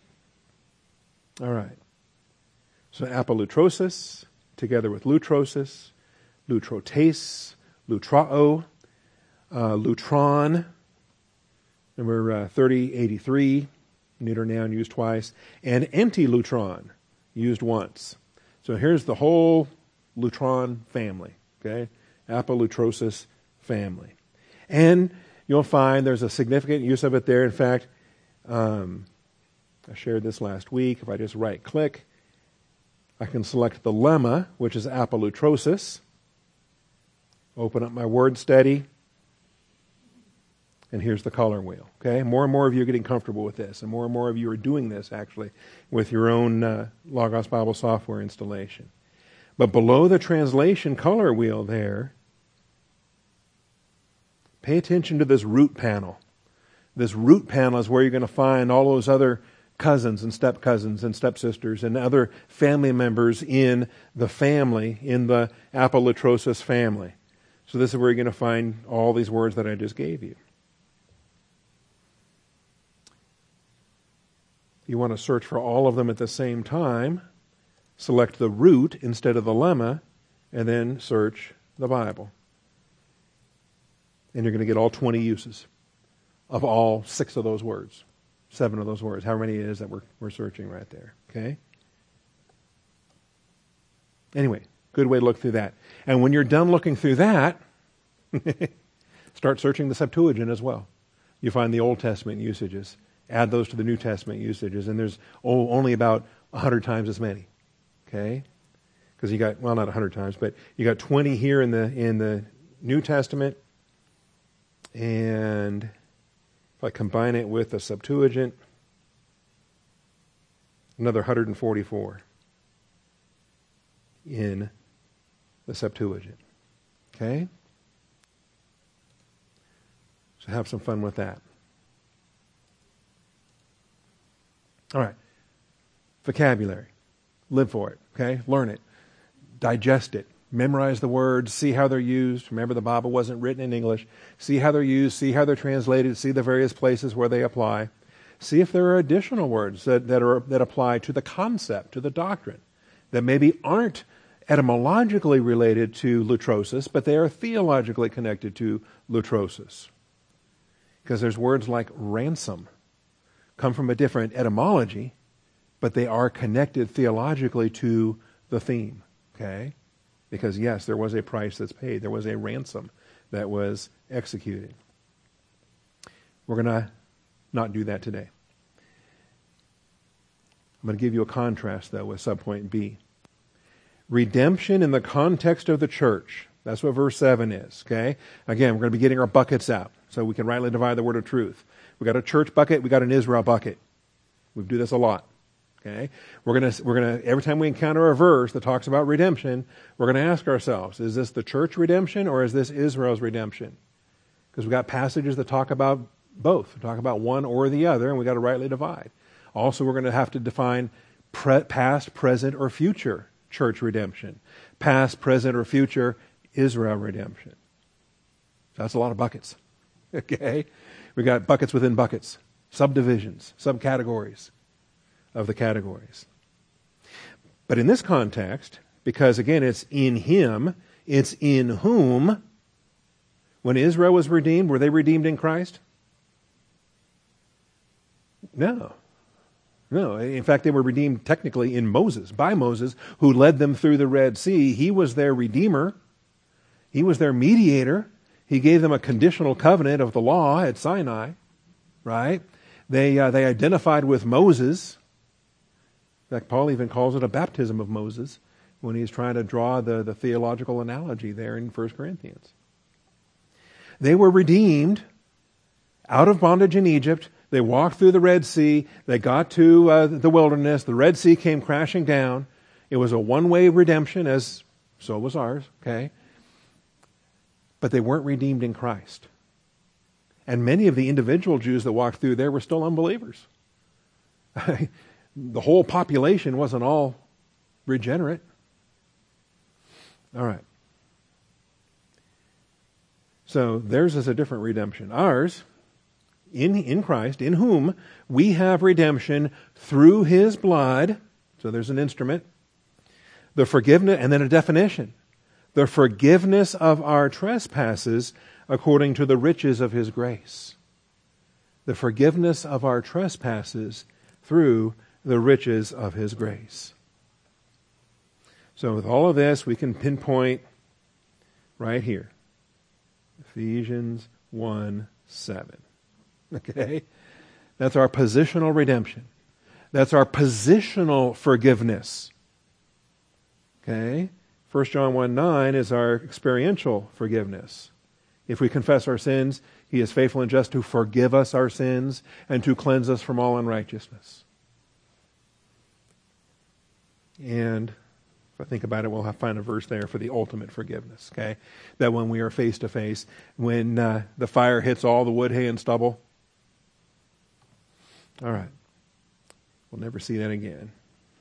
Speaker 1: All right. So apolutrosis together with lutrosis, lutrotes, lutrao, uh, lutron, number uh, thirty eighty-three, neuter noun used twice, and antilutron used once. So here's the whole lutron family, okay? Apolutrosis family. And you'll find there's a significant use of it there. In fact, um, I shared this last week. If I just right-click, I can select the lemma, which is apolutrosis. Open up my word study. And here's the color wheel, okay? More and more of you are getting comfortable with this, and more and more of you are doing this, actually, with your own uh, Logos Bible software installation. But below the translation color wheel there, pay attention to this root panel. This root panel is where you're going to find all those other cousins and step-cousins and stepsisters and other family members in the family, in the apolutrosis family. So this is where you're going to find all these words that I just gave you. You want to search for all of them at the same time, select the root instead of the lemma, and then search the Bible. And you're going to get all twenty uses of all six of those words, seven of those words, however many it is that we're, we're searching right there, okay? Anyway, good way to look through that. And when you're done looking through that, start searching the Septuagint as well. You find the Old Testament usages. Add those to the New Testament usages, and there's only about one hundred times as many, okay? Because you got, well, not one hundred times, but you got twenty here in the in the New Testament, and if I combine it with the Septuagint, another one hundred forty-four in the Septuagint, okay? So have some fun with that. All right. Vocabulary. Live for it, okay? Learn it. Digest it. Memorize the words. See how they're used. Remember, the Bible wasn't written in English. See how they're used. See how they're translated. See the various places where they apply. See if there are additional words that, that, are, that apply to the concept, to the doctrine, that maybe aren't etymologically related to lutrosis, but they are theologically connected to lutrosis. Because there's words like ransom come from a different etymology, but they are connected theologically to the theme, okay? Because yes, there was a price that's paid. There was a ransom that was executed. We're going to not do that today. I'm going to give you a contrast, though, with subpoint B. Redemption in the context of the church That's what verse seven is, okay? Again, we're going to be getting our buckets out so we can rightly divide the word of truth. We got a church bucket, we got an Israel bucket. We do this a lot, okay? We're going to, we're going to, every time we encounter a verse that talks about redemption, we're going to ask ourselves, is this the church redemption or is this Israel's redemption? Because we've got passages that talk about both, talk about one or the other, and we've got to rightly divide. Also, we're going to have to define pre- past, present, or future church redemption. Past, present, or future Israel redemption. That's a lot of buckets. Okay? We got buckets within buckets, subdivisions, subcategories of the categories. But in this context, because again it's in him, it's in whom, when Israel was redeemed, were they redeemed in Christ? No. No. In fact, they were redeemed technically in Moses, by Moses, who led them through the Red Sea. He was their redeemer. He was their mediator. He gave them a conditional covenant of the law at Sinai, right? They uh, they identified with Moses. In fact, Paul even calls it a baptism of Moses when he's trying to draw the, the theological analogy there in First Corinthians. They were redeemed out of bondage in Egypt. They walked through the Red Sea. They got to uh, the wilderness. The Red Sea came crashing down. It was a one-way redemption, as so was ours, okay? But they weren't redeemed in Christ. And many of the individual Jews that walked through there were still unbelievers. The whole population wasn't all regenerate. All right. So theirs is a different redemption. Ours, in, in Christ, in whom we have redemption through his blood. So there's an instrument. The forgiveness, and then a definition. The forgiveness of our trespasses according to the riches of his grace. The forgiveness of our trespasses through the riches of his grace. So with all of this, we can pinpoint right here. Ephesians one seven. Okay? That's our positional redemption. That's our positional forgiveness. Okay? First John one nine is our experiential forgiveness. If we confess our sins, he is faithful and just to forgive us our sins and to cleanse us from all unrighteousness. And if I think about it, we'll have to find a verse there for the ultimate forgiveness, okay? That when we are face to face, when uh, the fire hits all the wood, hay, and stubble. All right. We'll never see that again.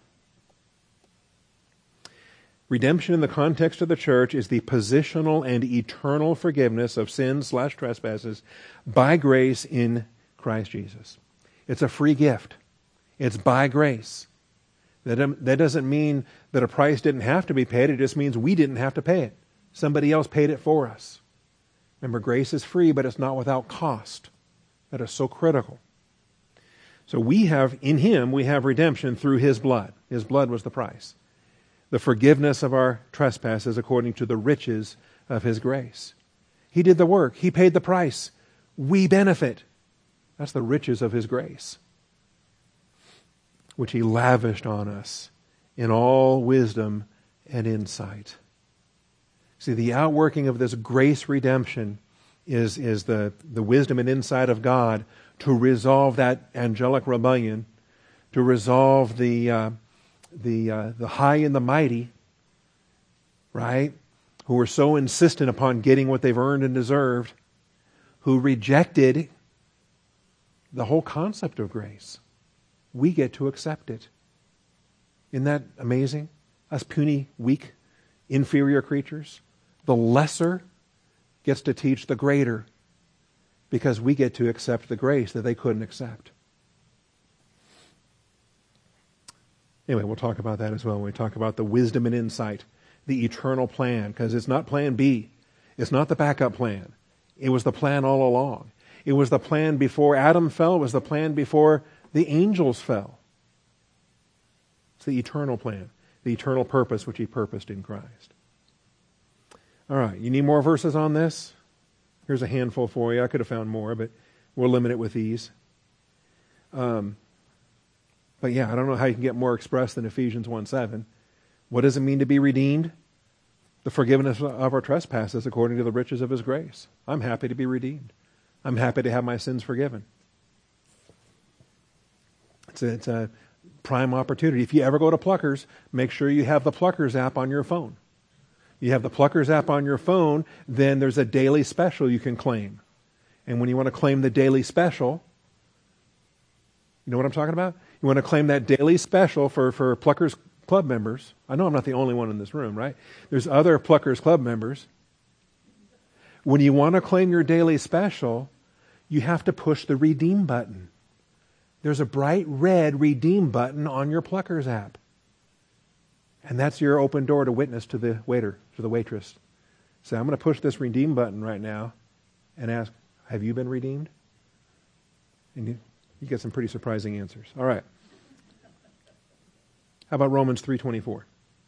Speaker 1: Redemption in the context of the church is the positional and eternal forgiveness of sins slash trespasses by grace in Christ Jesus. It's a free gift. It's by grace. That, that doesn't mean that a price didn't have to be paid. It just means we didn't have to pay it. Somebody else paid it for us. Remember, grace is free, but it's not without cost. That is so critical. So we have, in him, we have redemption through his blood. His blood was the price. The forgiveness of our trespasses according to the riches of his grace. He did the work. He paid the price. We benefit. That's the riches of his grace, which he lavished on us in all wisdom and insight. See, the outworking of this grace redemption is, is the, the wisdom and insight of God to resolve that angelic rebellion, to resolve the... Uh, the uh, the high and the mighty, right, who are so insistent upon getting what they've earned and deserved, who rejected the whole concept of grace. We get to accept it. Isn't that amazing? Us puny, weak, inferior creatures. The lesser gets to teach the greater because we get to accept the grace that they couldn't accept. Anyway, we'll talk about that as well when we talk about the wisdom and insight, the eternal plan, because it's not plan B. It's not the backup plan. It was the plan all along. It was the plan before Adam fell. It was the plan before the angels fell. It's the eternal plan, the eternal purpose which he purposed in Christ. All right, you need more verses on this? Here's a handful for you. I could have found more, but we'll limit it with these. Um... But yeah, I don't know how you can get more expressed than Ephesians one seven. What does it mean to be redeemed? the forgiveness of our trespasses according to the riches of his grace. I'm happy to be redeemed. I'm happy to have my sins forgiven. It's a, it's a prime opportunity. If you ever go to Pluckers, make sure you have the Pluckers app on your phone. You have the Pluckers app on your phone, then there's a daily special you can claim. And when you want to claim the daily special, you know what I'm talking about? You want to claim that daily special for, for Pluckers Club members. I know I'm not the only one in this room, right? There's other Pluckers Club members. When you want to claim your daily special, you have to push the redeem button. There's a bright red redeem button on your Pluckers app. And that's your open door to witness to the waiter, to the waitress. Say, I'm going to push this redeem button right now and ask, have you been redeemed? And you, you get some pretty surprising answers. All right. How about Romans three twenty-four?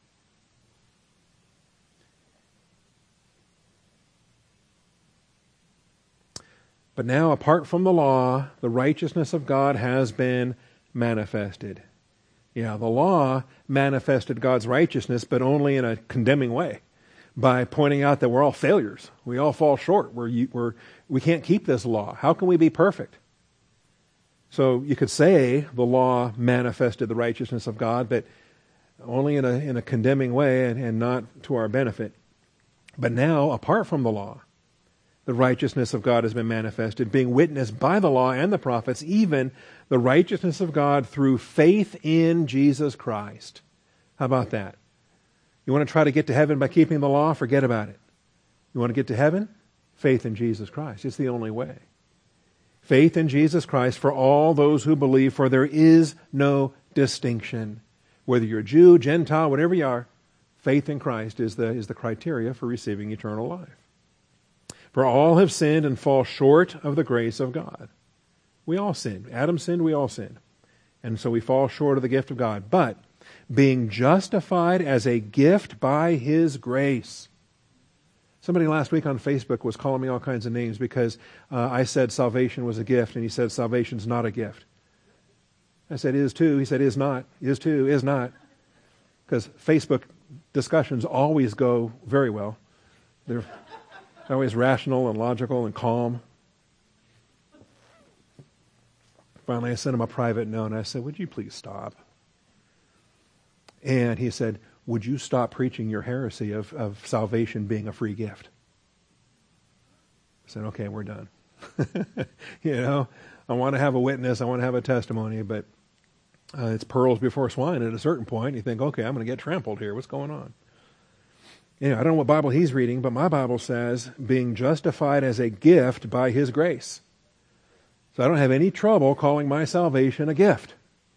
Speaker 1: But now, apart from the law, the righteousness of God has been manifested. Yeah, the law manifested God's righteousness, but only in a condemning way, by pointing out that we're all failures. We all fall short. We're, we're, we can't keep this law. How can we be perfect? So you could say the law manifested the righteousness of God, but only in a, in a condemning way and, and not to our benefit. But now, apart from the law, the righteousness of God has been manifested, being witnessed by the law and the prophets, even the righteousness of God through faith in Jesus Christ. How about that? You want to try to get to heaven by keeping the law? Forget about it. You want to get to heaven? Faith in Jesus Christ. It's the only way. Faith in Jesus Christ for all those who believe, for there is no distinction. Whether you're Jew, Gentile, whatever you are, faith in Christ is the, is the criteria for receiving eternal life. For all have sinned and fall short of the grace of God. We all sinned. Adam sinned, we all sinned. And so we fall short of the gift of God. But being justified as a gift by his grace. Somebody last week on Facebook was calling me all kinds of names because uh, I said salvation was a gift, and he said salvation's not a gift. I said, is too. He said, is not. Is too. Is not. Because Facebook discussions always go very well. They're always rational and logical and calm. Finally, I sent him a private note, and I said, would you please stop? And he said, would you stop preaching your heresy of, of salvation being a free gift? I said, okay, we're done. You know, I want to have a witness, I want to have a testimony, but uh, it's pearls before swine at a certain point. You think, okay, I'm going to get trampled here. What's going on? You know, I don't know what Bible he's reading, but my Bible says, being justified as a gift by his grace. So I don't have any trouble calling my salvation a gift.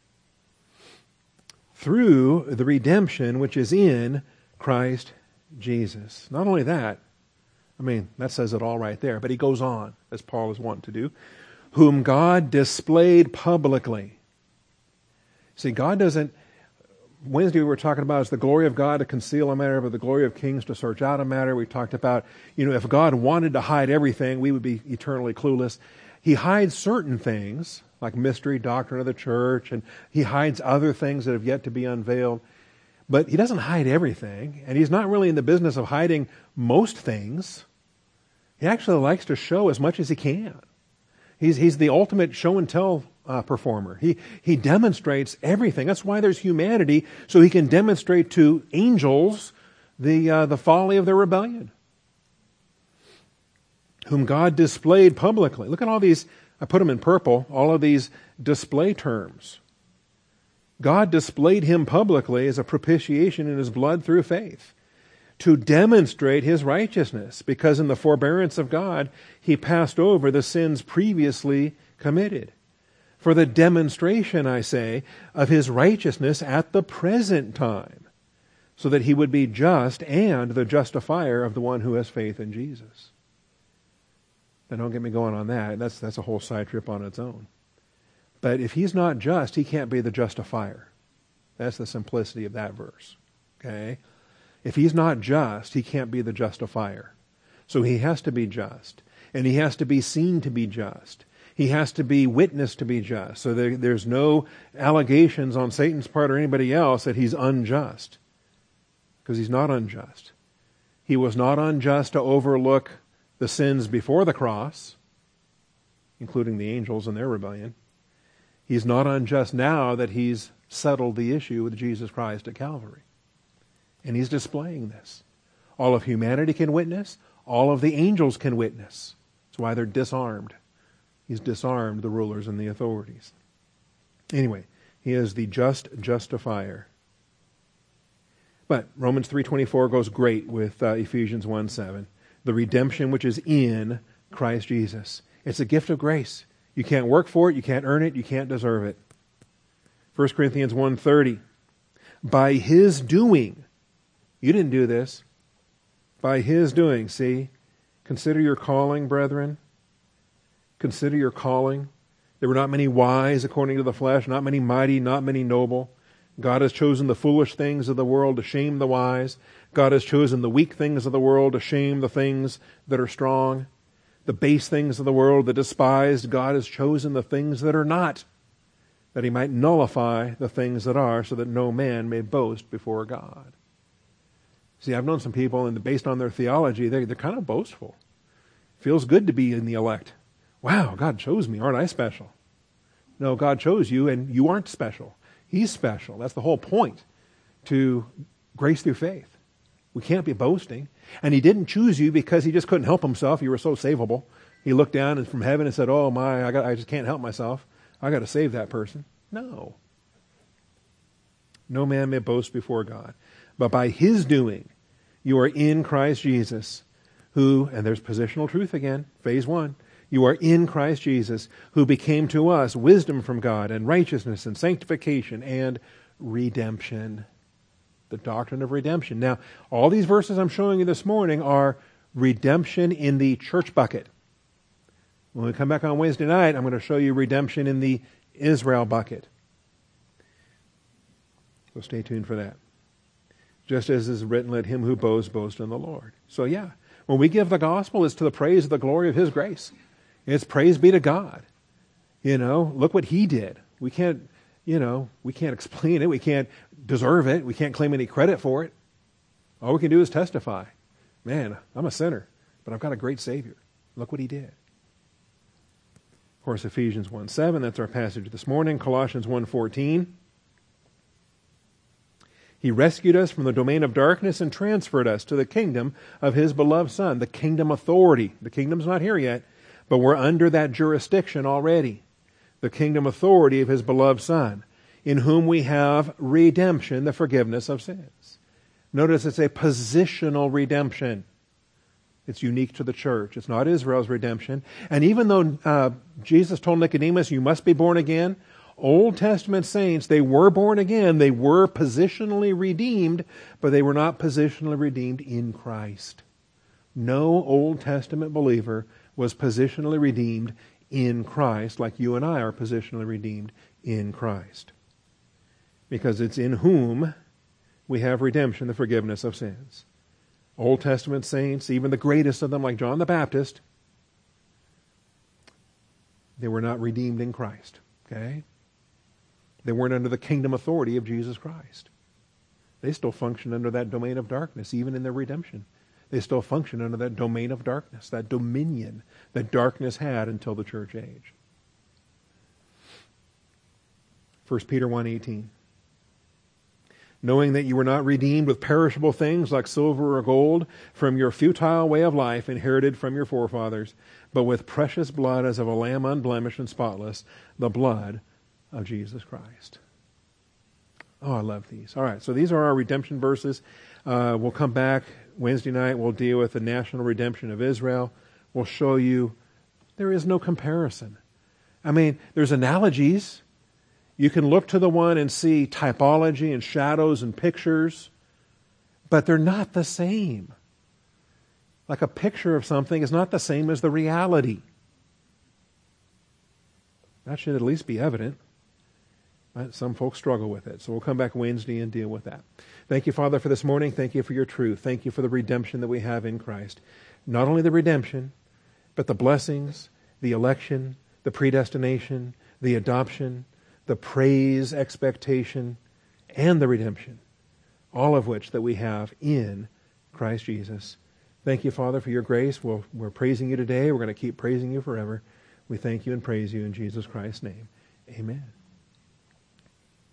Speaker 1: Through the redemption which is in Christ Jesus. Not only that, I mean, that says it all right there, but he goes on, as Paul is wont to do, whom God displayed publicly. See, God doesn't, Wednesday we were talking about is the glory of God to conceal a matter, but the glory of kings to search out a matter. We talked about, you know, if God wanted to hide everything, we would be eternally clueless. He hides certain things, like mystery, doctrine of the church, and he hides other things that have yet to be unveiled. But he doesn't hide everything, and he's not really in the business of hiding most things. He actually likes to show as much as he can. He's, he's the ultimate show and tell uh, performer. He, he demonstrates everything. That's why there's humanity, so he can demonstrate to angels the, uh, the folly of their rebellion. Whom God displayed publicly. Look at all these, I put them in purple, all of these display terms. God displayed him publicly as a propitiation in his blood through faith, to demonstrate his righteousness, because in the forbearance of God, he passed over the sins previously committed. For the demonstration, I say, of his righteousness at the present time, so that he would be just and the justifier of the one who has faith in Jesus. Now, don't get me going on that. That's, that's a whole side trip on its own. But if he's not just, he can't be the justifier. That's the simplicity of that verse. Okay? If he's not just, he can't be the justifier. So he has to be just. And he has to be seen to be just. He has to be witnessed to be just. So there, there's no allegations on Satan's part or anybody else that he's unjust. Because he's not unjust. He was not unjust to overlook the sins before the cross, including the angels and their rebellion. He's not unjust now that he's settled the issue with Jesus Christ at Calvary. And he's displaying this. All of humanity can witness. All of the angels can witness. That's why they're disarmed. He's disarmed the rulers and the authorities. Anyway, he is the just justifier. But Romans three twenty-four goes great with uh, Ephesians one seven. The redemption which is in Christ Jesus. It's a gift of grace. You can't work for it. You can't earn it. You can't deserve it. First Corinthians one thirty. By his doing. You didn't do this. By his doing. See? Consider your calling, brethren. Consider your calling. There were not many wise according to the flesh, not many mighty, not many noble. God has chosen the foolish things of the world to shame the wise. God has chosen the weak things of the world to shame the things that are strong. The base things of the world, the despised, God has chosen the things that are not, that he might nullify the things that are, so that no man may boast before God. See, I've known some people, and based on their theology, they, they're kind of boastful. Feels good to be in the elect. Wow, God chose me. Aren't I special? No, God chose you, and you aren't special. He's special. That's the whole point to grace through faith. We can't be boasting. And he didn't choose you because he just couldn't help himself. You were so savable. He looked down and from heaven and said, oh my, I, got, I just can't help myself. I got to save that person. No. No man may boast before God. But by his doing, you are in Christ Jesus, who, and there's positional truth again, phase one, you are in Christ Jesus, who became to us wisdom from God and righteousness and sanctification and redemption. The doctrine of redemption. Now, all these verses I'm showing you this morning are redemption in the church bucket. When we come back on Wednesday night, I'm going to show you redemption in the Israel bucket. So stay tuned for that. Just as is written, let him who boasts boast in the Lord. So yeah, when we give the gospel, it's to the praise of the glory of his grace. It's praise be to God. You know, look what he did. We can't, you know, we can't explain it. We can't deserve it. We can't claim any credit for it. All we can do is testify. Man, I'm a sinner, but I've got a great Savior. Look what he did. Of course, Ephesians one seven, that's our passage this morning. Colossians one fourteen. He rescued us from the domain of darkness and transferred us to the kingdom of his beloved Son, the kingdom authority. The kingdom's not here yet, but we're under that jurisdiction already. The kingdom authority of his beloved Son, in whom we have redemption, the forgiveness of sins. Notice it's a positional redemption. It's unique to the church. It's not Israel's redemption. And even though uh, Jesus told Nicodemus, you must be born again, Old Testament saints, they were born again. They were positionally redeemed, but they were not positionally redeemed in Christ. No Old Testament believer was positionally redeemed in Christ like you and I are positionally redeemed in Christ. Because it's in whom we have redemption, the forgiveness of sins. Old Testament saints, even the greatest of them like John the Baptist, they were not redeemed in Christ. Okay? They weren't under the kingdom authority of Jesus Christ. They still function under that domain of darkness, even in their redemption. They still function under that domain of darkness, that dominion that darkness had until the church age. First Peter one eighteen. Knowing that you were not redeemed with perishable things like silver or gold from your futile way of life inherited from your forefathers, but with precious blood as of a lamb unblemished and spotless, the blood of Jesus Christ. Oh, I love these. All right, so these are our redemption verses. Uh, we'll come back Wednesday night. We'll deal with the national redemption of Israel. We'll show you there is no comparison. I mean, there's analogies. You can look to the one and see typology and shadows and pictures, but they're not the same. Like a picture of something is not the same as the reality. That should at least be evident. But some folks struggle with it. So we'll come back Wednesday and deal with that. Thank you, Father, for this morning. Thank you for your truth. Thank you for the redemption that we have in Christ. Not only the redemption, but the blessings, the election, the predestination, the adoption, the praise, expectation, and the redemption. All of which that we have in Christ Jesus. Thank you, Father, for your grace. We'll, we're praising you today. We're going to keep praising you forever. We thank you and praise you in Jesus Christ's name. Amen.